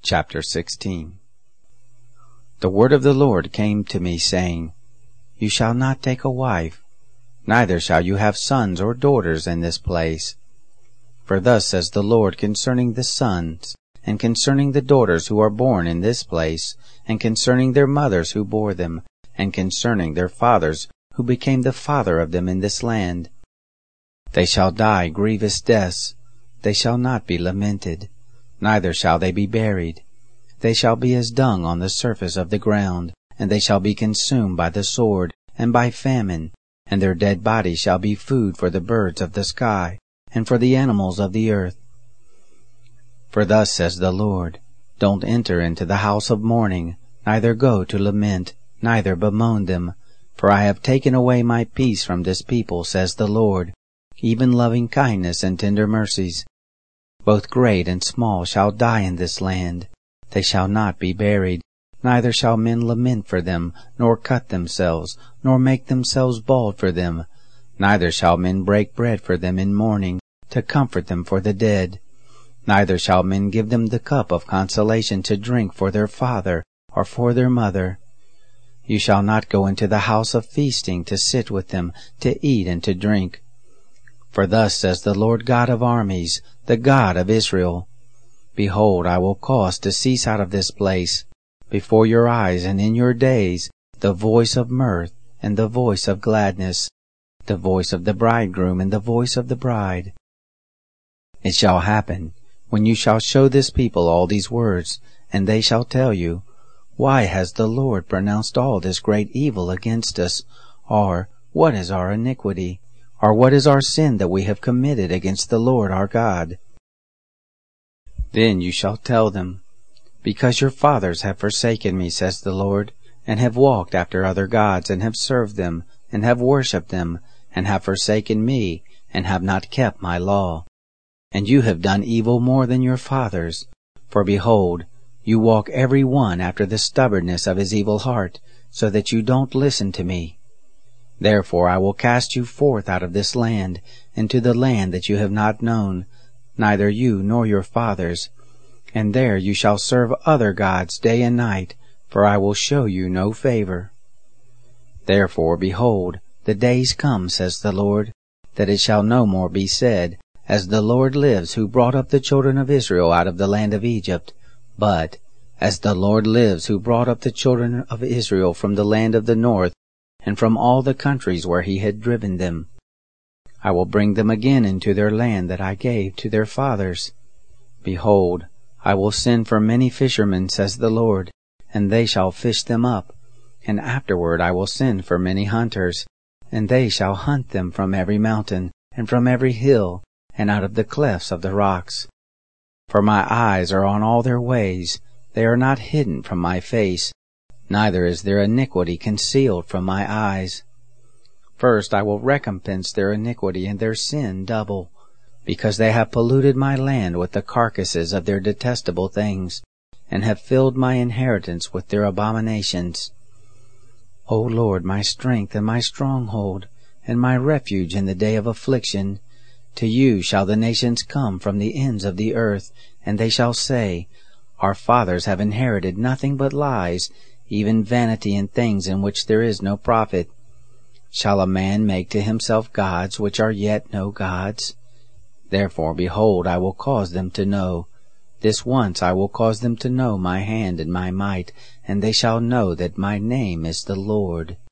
Chapter 16. The word of the Lord came to me, saying, You shall not take a wife, neither shall you have sons or daughters in this place. For thus says the Lord concerning the sons, and concerning the daughters who are born in this place, and concerning their mothers who bore them, and concerning their fathers who became the father of them in this land. They shall die grievous deaths, they shall not be lamented, neither shall they be buried. They shall be as dung on the surface of the ground, and they shall be consumed by the sword, and by famine, and their dead bodies shall be food for the birds of the sky, and for the animals of the earth. For thus says the Lord, Don't enter into the house of mourning, neither go to lament, neither bemoan them, for I have taken away my peace from this people, says the Lord, even loving kindness and tender mercies. Both great and small shall die in this land. They shall not be buried, neither shall men lament for them, nor cut themselves, nor make themselves bald for them. Neither shall men break bread for them in mourning, to comfort them for the dead. Neither shall men give them the cup of consolation to drink for their father, or for their mother. You shall not go into the house of feasting to sit with them, to eat and to drink. For thus says the Lord God of armies, the God of Israel, Behold, I will cause to cease out of this place, before your eyes and in your days, the voice of mirth and the voice of gladness, the voice of the bridegroom and the voice of the bride. It shall happen, when you shall show this people all these words, and they shall tell you, Why has the Lord pronounced all this great evil against us? Or, What is our iniquity? Or what is our sin that we have committed against the Lord our God? Then you shall tell them, Because your fathers have forsaken me, says the Lord, and have walked after other gods, and have served them, and have worshipped them, and have forsaken me, and have not kept my law. And you have done evil more than your fathers. For behold, you walk every one after the stubbornness of his evil heart, so that you don't listen to me. Therefore I will cast you forth out of this land, into the land that you have not known, neither you nor your fathers. And there you shall serve other gods day and night, for I will show you no favor. Therefore, behold, the days come, says the Lord, that it shall no more be said, As the Lord lives who brought up the children of Israel out of the land of Egypt, but, As the Lord lives who brought up the children of Israel from the land of the north, and from all the countries where he had driven them. I will bring them again into their land that I gave to their fathers. Behold, I will send for many fishermen, says the Lord, and they shall fish them up. And afterward I will send for many hunters, and they shall hunt them from every mountain, and from every hill, and out of the clefts of the rocks. For my eyes are on all their ways, they are not hidden from my face, neither is their iniquity concealed from my eyes. First I will recompense their iniquity and their sin double, because they have polluted my land with the carcasses of their detestable things, and have filled my inheritance with their abominations. O Lord, my strength and my stronghold, and my refuge in the day of affliction, to you shall the nations come from the ends of the earth, and they shall say, Our fathers have inherited nothing but lies, even vanity and things in which there is no profit. Shall a man make to himself gods which are yet no gods? Therefore, behold, I will cause them to know. This once I will cause them to know my hand and my might, and they shall know that my name is the Lord.